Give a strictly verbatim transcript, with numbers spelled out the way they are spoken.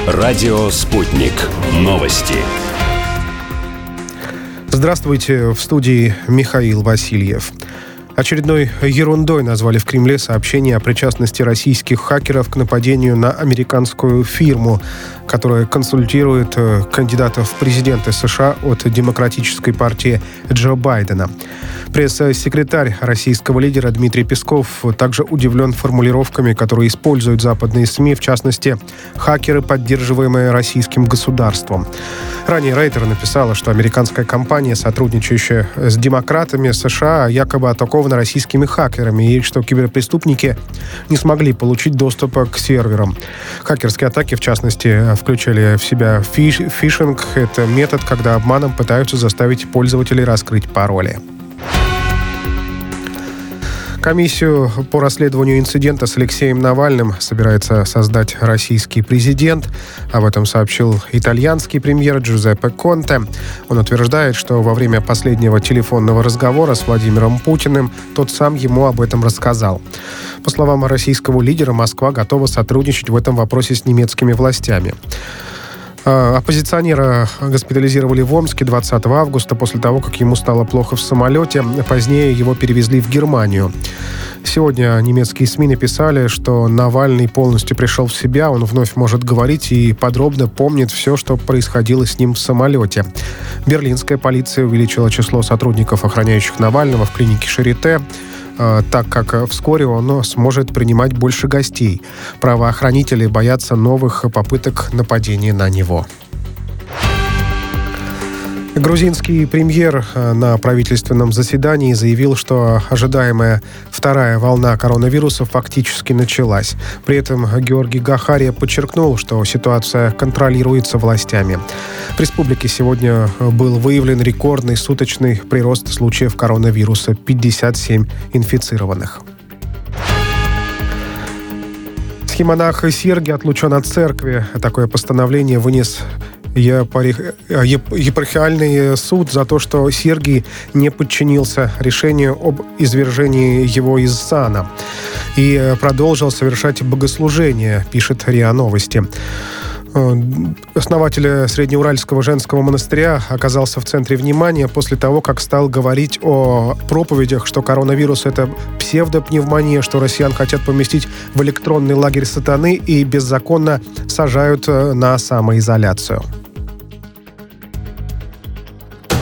Радио «Спутник». Новости. Здравствуйте, в студии Михаил Васильев. Очередной ерундой назвали в Кремле сообщение о причастности российских хакеров к нападению на американскую фирму, которая консультирует кандидатов в президенты США от Демократической партии Джо Байдена. Пресс-секретарь российского лидера Дмитрий Песков также удивлен формулировками, которые используют западные СМИ, в частности, хакеры, поддерживаемые российским государством. Ранее Рейтер написала, что американская компания, сотрудничающая с демократами США, якобы атакована российскими хакерами, и что киберпреступники не смогли получить доступ к серверам. Хакерские атаки, в частности, включали в себя фиш- фишинг. Это метод, когда обманом пытаются заставить пользователей раскрыть пароли. Комиссию по расследованию инцидента с Алексеем Навальным собирается создать российский президент. Об этом сообщил итальянский премьер Джузеппе Конте. Он утверждает, что во время последнего телефонного разговора с Владимиром Путиным тот сам ему об этом рассказал. По словам российского лидера, Москва готова сотрудничать в этом вопросе с немецкими властями. Оппозиционера госпитализировали в Омске двадцатого августа после того, как ему стало плохо в самолете. Позднее его перевезли в Германию. Сегодня немецкие СМИ написали, что Навальный полностью пришел в себя, он вновь может говорить и подробно помнит все, что происходило с ним в самолете. Берлинская полиция увеличила число сотрудников, охраняющих Навального в клинике Шарите, так как вскоре он сможет принимать больше гостей. Правоохранители боятся новых попыток нападения на него. Грузинский премьер на правительственном заседании заявил, что ожидаемая вторая волна коронавируса фактически началась. При этом Георгий Гахария подчеркнул, что ситуация контролируется властями. В республике сегодня был выявлен рекордный суточный прирост случаев коронавируса – пятьдесят семь инфицированных. Схимонах Сергий отлучен от церкви. Такое постановление вынес епархиальный суд за то, что Сергий не подчинился решению об извержении его из сана и продолжил совершать богослужение, пишет РИА Новости. Основатель Среднеуральского женского монастыря оказался в центре внимания после того, как стал говорить о проповедях, что коронавирус – это псевдопневмония, что россиян хотят поместить в электронный лагерь сатаны и беззаконно сажают на самоизоляцию.